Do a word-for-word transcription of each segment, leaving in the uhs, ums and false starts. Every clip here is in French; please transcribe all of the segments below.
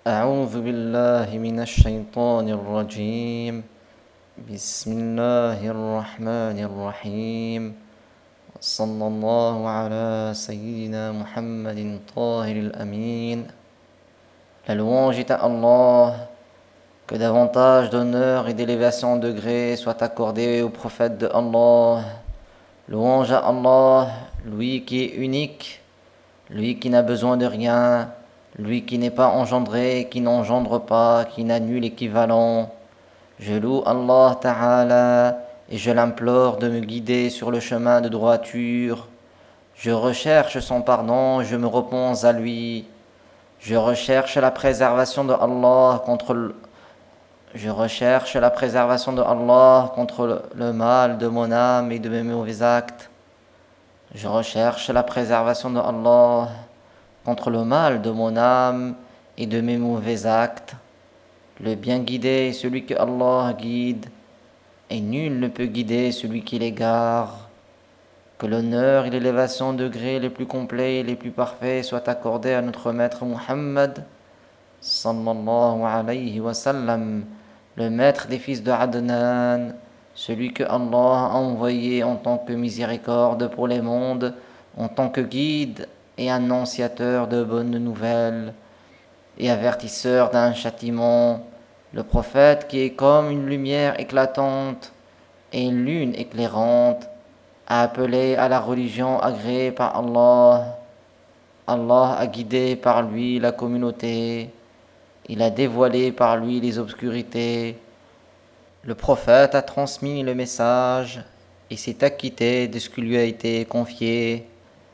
أعوذ بالله من الشيطان الرجيم بسم الله الرحمن الرحيم صلى الله على سيدنا محمد طاهر الأمين. La louange est à Allah, que davantage d'honneur et d'élévation de degré soit accordé au prophète de Allah. Louange à Allah, lui qui est unique, lui qui n'a besoin de rien, lui qui n'est pas engendré, qui n'engendre pas, qui n'a nul équivalent. Je loue Allah Ta'ala et je l'implore de me guider sur le chemin de droiture. Je recherche son pardon, je me repens à lui. Je recherche la préservation de Allah contre le... Je recherche la préservation de Allah contre le, le mal de mon âme et de mes mauvais actes. Je recherche la préservation de Allah contre le mal de mon âme et de mes mauvais actes. Le bien guidé est celui que Allah guide, et nul ne peut guider celui qui l'égare. Que l'honneur et l'élévation de degrés les plus complets et les plus parfaits soient accordés à notre maître Muhammad, sallallahu alayhi wa sallam, le maître des fils de Adnan, celui que Allah a envoyé en tant que miséricorde pour les mondes, en tant que guide et annonciateur de bonnes nouvelles et avertisseur d'un châtiment, le prophète qui est comme une lumière éclatante et une lune éclairante, a appelé à la religion agréée par Allah. Allah a guidé par lui la communauté, il a dévoilé par lui les obscurités. Le prophète a transmis le message et s'est acquitté de ce qui lui a été confié.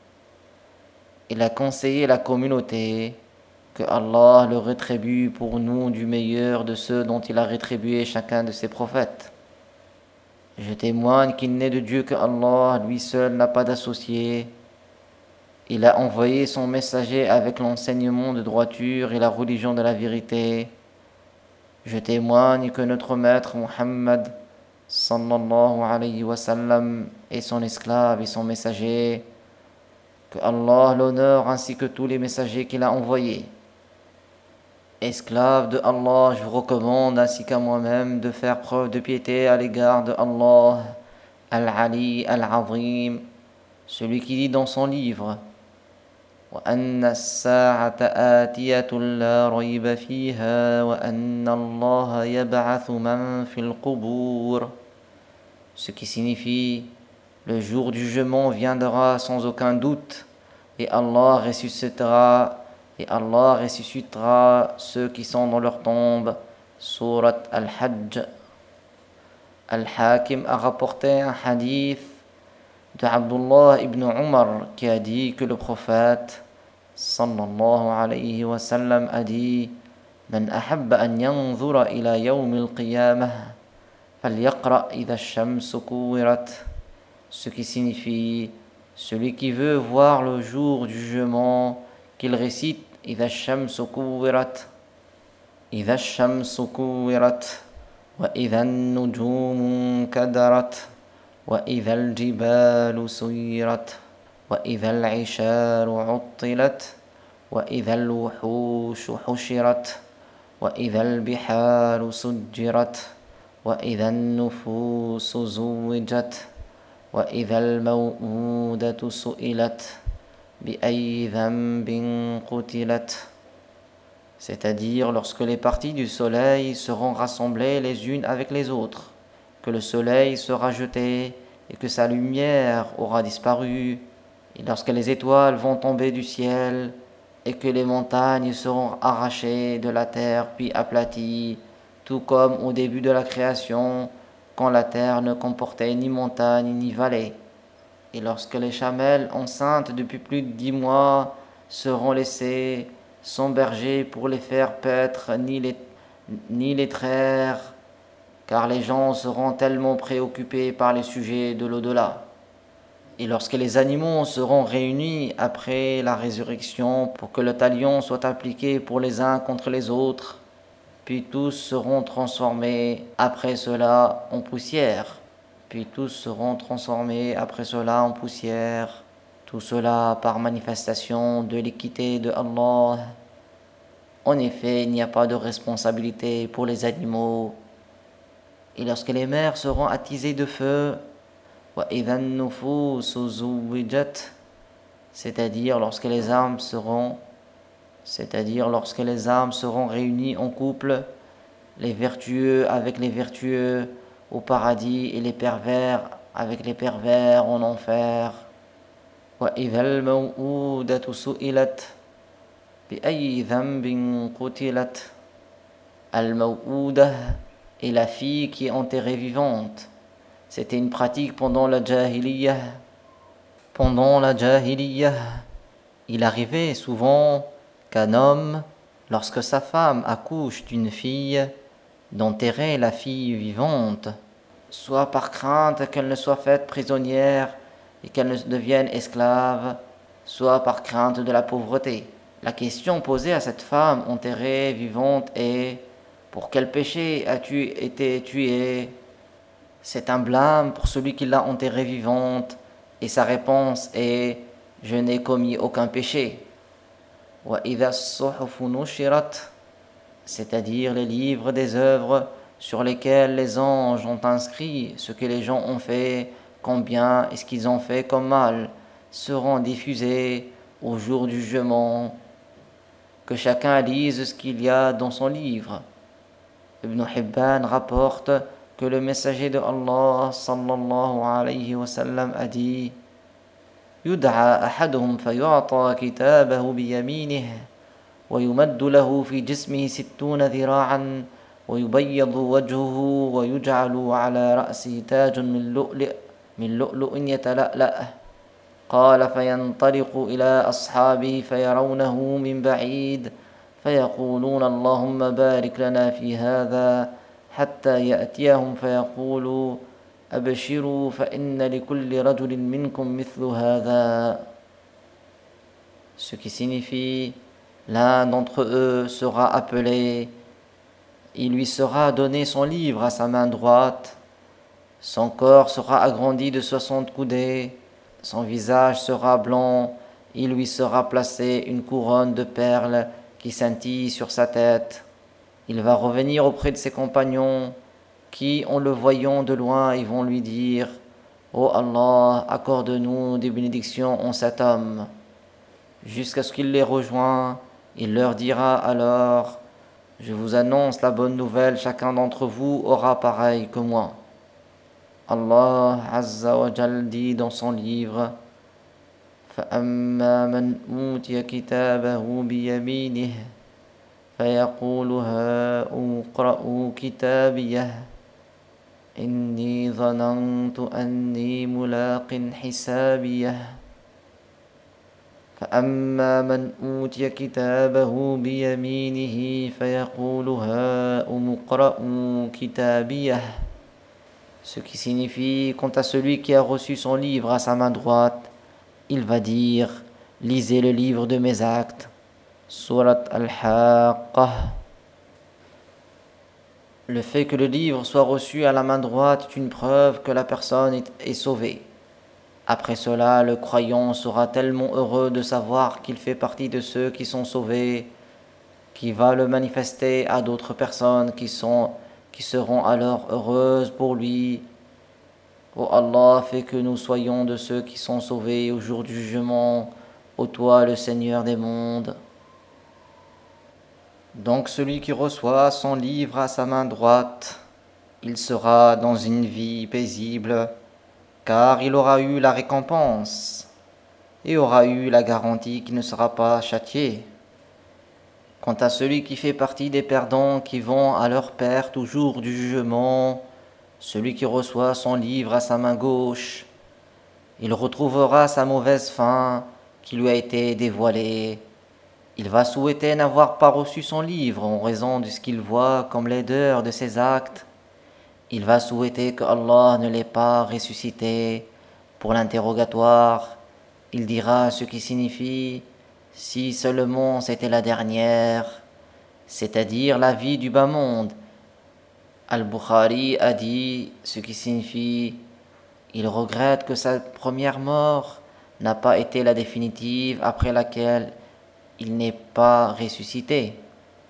Il a conseillé la communauté, que Allah le rétribue pour nous du meilleur de ceux dont il a rétribué chacun de ses prophètes. Je témoigne qu'il n'est de Dieu que Allah, lui seul n'a pas d'associé. Il a envoyé son messager avec l'enseignement de droiture et la religion de la vérité. Je témoigne que notre maître Muhammad, sallallahu alayhi wa sallam, est son esclave et son messager, que Allah l'honneur ainsi que tous les messagers qu'il a envoyés. Esclave de Allah, je vous recommande ainsi qu'à moi-même de faire preuve de piété à l'égard de Allah, Al-Ali, Al-Azim, celui qui dit dans son livre وَأَنَّ السَّاعَةَ آتِيَةٌ لَا رَيْبَ فِيهَا وَأَنَّ اللَّهَ يَبْعَثُ مَنْ فِي الْقُبُورِ, ce qui signifie le jour du jugement viendra sans aucun doute et Allah ressuscitera et Allah ressuscitera ceux qui sont dans leur tombe. Surat Al-Hajj. Al-Hakim a rapporté un hadith de Abdullah ibn Umar qui a dit que le prophète sallallahu alayhi wa sallam a dit: Man ahabba an yanzura ila yawm al-qiyamah falyaqra idha ash-shamsu kuwirat, ce qui signifie celui qui veut voir le jour du jugement qu'il récite إذا الشمس كورت إذا الشمس كورت وإذا النجوم انكدرت وإذا الجبال سيرت وإذا العشار عطلت وإذا الوحوش حشرت وإذا البحار سجرت وإذا النفوس زوجت وإذا الموءودة سئلت بأي ذنب قتلت, c'est-à-dire lorsque les parties du soleil seront rassemblées les unes avec les autres, que le soleil sera jeté et que sa lumière aura disparu, et lorsque les étoiles vont tomber du ciel et que les montagnes seront arrachées de la terre puis aplaties, tout comme au début de la création, quand la terre ne comportait ni montagne ni vallée. Et lorsque les chamelles enceintes depuis plus de dix mois seront laissées sans berger pour les faire paître ni les, ni les traire, car les gens seront tellement préoccupés par les sujets de l'au-delà. Et lorsque les animaux seront réunis après la résurrection pour que le talion soit appliqué pour les uns contre les autres, puis tous seront transformés après cela en poussière. Puis tous seront transformés après cela en poussière, tout cela par manifestation de l'équité de Allah. En effet, il n'y a pas de responsabilité pour les animaux. Et lorsque les mers seront attisées de feu, وَإِذَا النُّفُوسُ زُوِّجَتْ, c'est-à-dire lorsque les âmes seront, c'est-à-dire lorsque les âmes seront réunies en couple, les vertueux avec les vertueux au paradis et les pervers avec les pervers en enfer. وَإِذَا الْمَوْءُودَةُ سُئِلَتْ بِأَيِّ ذَنْبٍ قُتِلَتْ. Al-Maw'oudah est la fille qui est enterrée vivante. C'était une pratique pendant la Jahiliyyah. Pendant la Jahiliyyah, il arrivait souvent qu'un homme, lorsque sa femme accouche d'une fille, d'enterrer la fille vivante, soit par crainte qu'elle ne soit faite prisonnière et qu'elle ne devienne esclave, soit par crainte de la pauvreté. La question posée à cette femme enterrée vivante est: pour quel péché as-tu été tué? C'est un blâme pour celui qui l'a enterrée vivante, et sa réponse est: je n'ai commis aucun péché. وَإِذَا الصُّحُفُ نُشِرَتْ, c'est-à-dire les livres des œuvres sur lesquels les anges ont inscrit ce que les gens ont fait, combien et ce qu'ils ont fait comme mal, seront diffusés au jour du jugement. Que chacun lise ce qu'il y a dans son livre. Ibn Hibban rapporte que le messager de Allah sallallahu alayhi wa sallam a dit: يدعى أحدهم فيعطى كتابه بيمينه ويمد له في جسمه ستون ذراعا ويبيض وجهه ويجعل على رأسه تاج من لؤلؤ من لؤلؤ يتلألأ. قال فينطلق إلى أصحابه فيرونه من بعيد فيقولون اللهم بارك لنا في هذا حتى يأتيهم فيقول أبشروا فإن لكل رجل منكم مثل هذا. Ce qui signifie: l'un d'entre eux sera appelé, il lui sera donné son livre à sa main droite, son corps sera agrandi de soixante coudées, son visage sera blanc, il lui sera placé une couronne de perles qui scintille sur sa tête. Il va revenir auprès de ses compagnons qui, en le voyant de loin, ils vont lui dire: ô Allah, accorde-nous des bénédictions en cet homme. Jusqu'à ce qu'il les rejoigne, il leur dira alors: je vous annonce la bonne nouvelle, chacun d'entre vous aura pareil que moi. Allah Azza wa Jal dit dans son livre: فَأَمَّا مَنْ أُوتِيَ كِتَابَهُ بِيَمِينِهِ فَيَقُولُ هَاؤُمُ اقْرَءُوا كِتَابِيَهْ إِنِّي ظَنَنْتُ أَنِّي مُلَاقٍ حِسَابِيَهْ. فَأَمَّا مَنْ أُوتِيَ كِتَابَهُ بِيَمِينِهِ فَيَقُولُ هَاؤُمُ اقْرَءُوا كِتَابِيَهْ. Ce qui signifie: quant à celui qui a reçu son livre à sa main droite, il va dire: lisez le livre de mes actes. Surat Al-Haqqah. Le fait que le livre soit reçu à la main droite est une preuve que la personne est, est sauvée. Après cela, le croyant sera tellement heureux de savoir qu'il fait partie de ceux qui sont sauvés, qu'il va le manifester à d'autres personnes qui, sont, qui seront alors heureuses pour lui. Ô Allah, fais que nous soyons de ceux qui sont sauvés au jour du jugement, ô toi le Seigneur des mondes. Donc celui qui reçoit son livre à sa main droite, il sera dans une vie paisible, car il aura eu la récompense et aura eu la garantie qu'il ne sera pas châtié. Quant à celui qui fait partie des perdants qui vont à leur perte au jour du jugement, celui qui reçoit son livre à sa main gauche, il retrouvera sa mauvaise fin qui lui a été dévoilée. Il va souhaiter n'avoir pas reçu son livre en raison de ce qu'il voit comme laideur de ses actes. Il va souhaiter que Allah ne l'ait pas ressuscité pour l'interrogatoire. Il dira ce qui signifie: si seulement c'était la dernière, c'est-à-dire la vie du bas monde. Al-Bukhari a dit ce qui signifie: il regrette que sa première mort n'a pas été la définitive après laquelle il n'est pas ressuscité.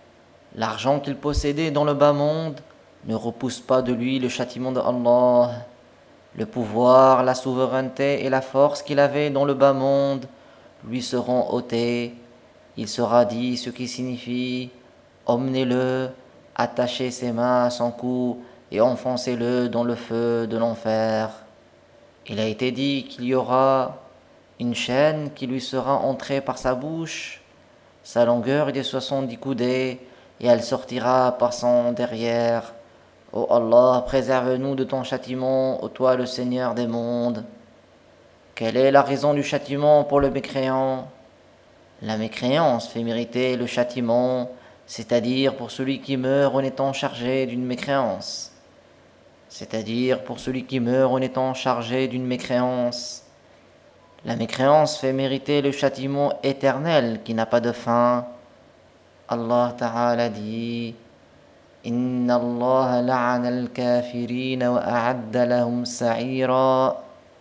L'argent qu'il possédait dans le bas monde ne repousse pas de lui le châtiment de Allah. Le pouvoir, la souveraineté et la force qu'il avait dans le bas monde lui seront ôtés. Il sera dit ce qui signifie « Emmenez-le, attachez ses mains à son cou et enfoncez-le dans le feu de l'enfer. » Il a été dit qu'il y aura une chaîne qui lui sera entrée par sa bouche. Sa longueur est de soixante-dix coudées et elle sortira par son derrière. Ô Allah, préserve-nous de ton châtiment, ô toi le Seigneur des mondes. Quelle est la raison du châtiment pour le mécréant ? La mécréance fait mériter le châtiment, c'est-à-dire pour celui qui meurt en étant chargé d'une mécréance. C'est-à-dire pour celui qui meurt en étant chargé d'une mécréance. La mécréance fait mériter le châtiment éternel qui n'a pas de fin. Allah Ta'ala dit « Inna Allah la'ana al-kafirina wa a'adda lahum sa'ira »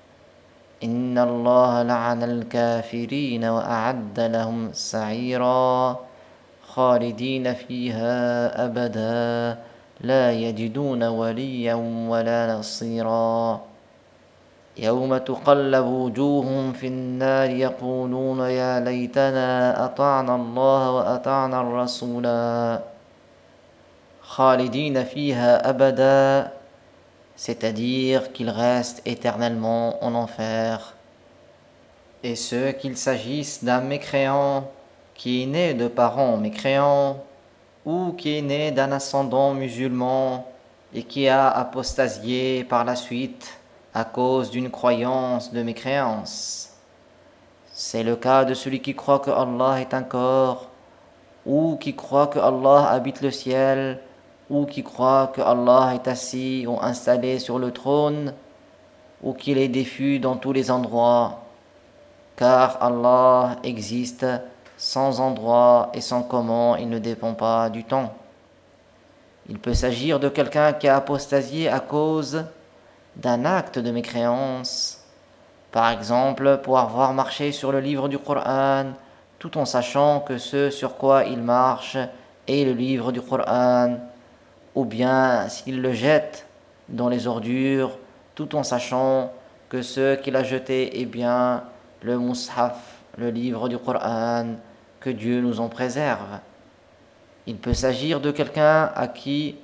إن الله لعن الكافرين وأعد لهم سعيرا خالدين فيها أبدا لا يجدون وليا ولا نصيرا يوم تقلب وجوههم في النار يقولون يا ليتنا أطعنا الله وأطعنا الرسولا خالدين فيها أبدا c'est-à-dire qu'ils restent éternellement en enfer. Et ce qu'il s'agisse d'un mécréant qui est né de parents mécréants ou qui est né d'un ascendant musulman et qui a apostasié par la suite à cause d'une croyance de mécréance. C'est le cas de celui qui croit que Allah est un corps ou qui croit que Allah habite le ciel ou qui croit que Allah est assis ou installé sur le trône, ou qu'il est diffus dans tous les endroits, car Allah existe sans endroit et sans comment il ne dépend pas du temps. Il peut s'agir de quelqu'un qui a apostasié à cause d'un acte de mécréance, par exemple pour avoir marché sur le livre du Coran, tout en sachant que ce sur quoi il marche est le livre du Coran, ou bien s'il le jette dans les ordures, tout en sachant que ce qu'il a jeté est bien le mushaf, le livre du Coran, que Dieu nous en préserve. Il peut s'agir de quelqu'un à qui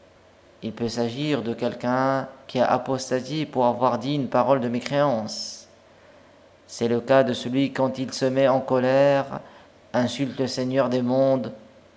il peut s'agir de quelqu'un qui a apostasié pour avoir dit une parole de mécréance. C'est le cas de celui quand il se met en colère, insulte le Seigneur des mondes,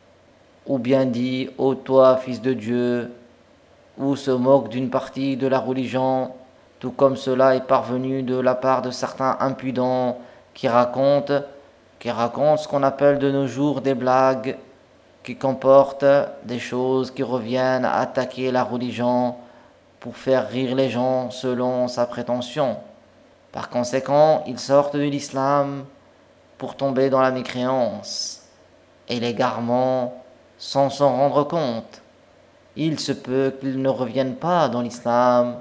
ou bien dit « Ô toi, fils de Dieu », ou se moque d'une partie de la religion, tout comme cela est parvenu de la part de certains impudents qui racontent, qui racontent ce qu'on appelle de nos jours des blagues, qui comportent des choses qui reviennent à attaquer la religion pour faire rire les gens selon sa prétention. Par conséquent, ils sortent de l'islam pour tomber dans la mécréance et l'égarement sans s'en rendre compte. Il se peut qu'ils ne reviennent pas dans l'islam,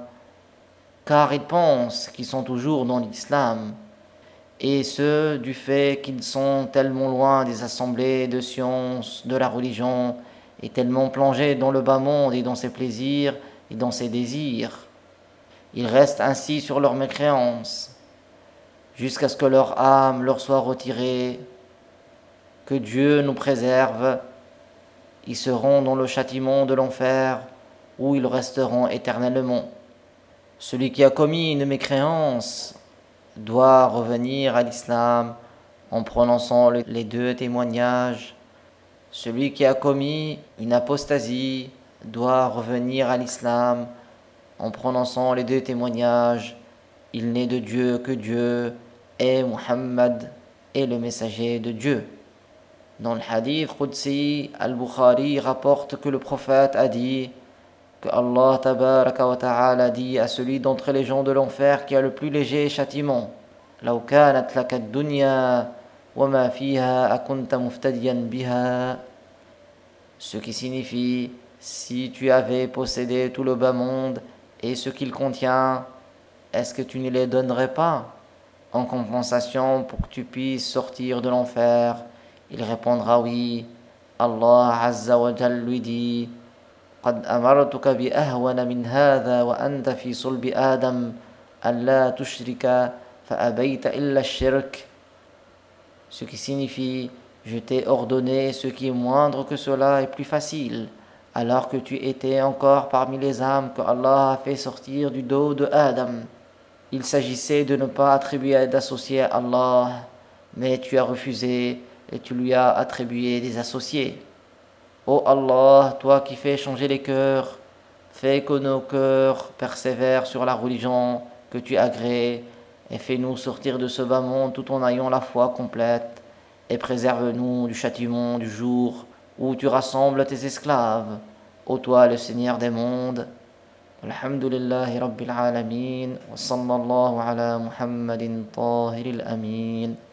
car ils pensent qu'ils sont toujours dans l'islam, et ce du fait qu'ils sont tellement loin des assemblées de sciences, de la religion, et tellement plongés dans le bas monde et dans ses plaisirs et dans ses désirs. Ils restent ainsi sur leur mécréance, jusqu'à ce que leur âme leur soit retirée. Que Dieu nous préserve. Ils seront dans le châtiment de l'enfer, où ils resteront éternellement. Celui qui a commis une mécréance doit revenir à l'islam en prononçant les deux témoignages. Celui qui a commis une apostasie doit revenir à l'islam en prononçant les deux témoignages. Il n'est de Dieu que Dieu, et Muhammad est le messager de Dieu. Dans le hadith Qudsi, Al-Bukhari rapporte que le prophète a dit que Allah tabaraka wa ta'ala dit à celui d'entre les gens de l'enfer qui a le plus léger châtiment: Law kanat laka ad-dunya wa ma fiha akunta muftadiyan biha. Ce qui signifie: si tu avais possédé tout le bas monde et ce qu'il contient, est-ce que tu ne les donnerais pas en compensation pour que tu puisses sortir de l'enfer? Il répondra oui. Allah Azza wa Jal lui dit: قد أمرتك بأهون من هذا وأنت في صلب آدم ألا تشرك فأبيت إلا الشرك. Ce qui signifie: je t'ai ordonné ce qui est moindre que cela et plus facile, alors que tu étais encore parmi les âmes que Allah a fait sortir du dos de Adam. Il s'agissait de ne pas attribuer d'associés à Allah, mais tu as refusé et tu lui as attribué des associés. Ô Allah, toi qui fais changer les cœurs, fais que nos cœurs persévèrent sur la religion que tu agrées et fais-nous sortir de ce bas monde tout en ayant la foi complète et préserve-nous du châtiment du jour où tu rassembles tes esclaves. Ô toi le Seigneur des mondes. Alhamdulillahi Rabbil Alamin wa sallallahu ala Muhammadin Tahiril Amin.